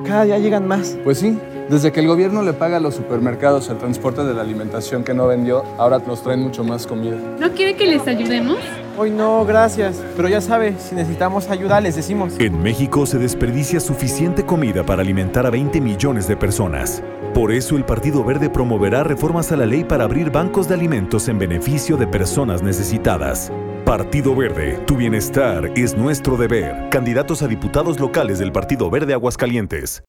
Cada día llegan más. Pues sí, desde que el gobierno le paga a los supermercados el transporte de la alimentación que no vendió, ahora nos traen mucho más comida. ¿No quiere que les ayudemos? Hoy no, gracias. Pero ya sabe, si necesitamos ayuda, les decimos. En México se desperdicia suficiente comida para alimentar a 20 millones de personas. Por eso el Partido Verde promoverá reformas a la ley para abrir bancos de alimentos en beneficio de personas necesitadas. Partido Verde, tu bienestar es nuestro deber. Candidatos a diputados locales del Partido Verde Aguascalientes.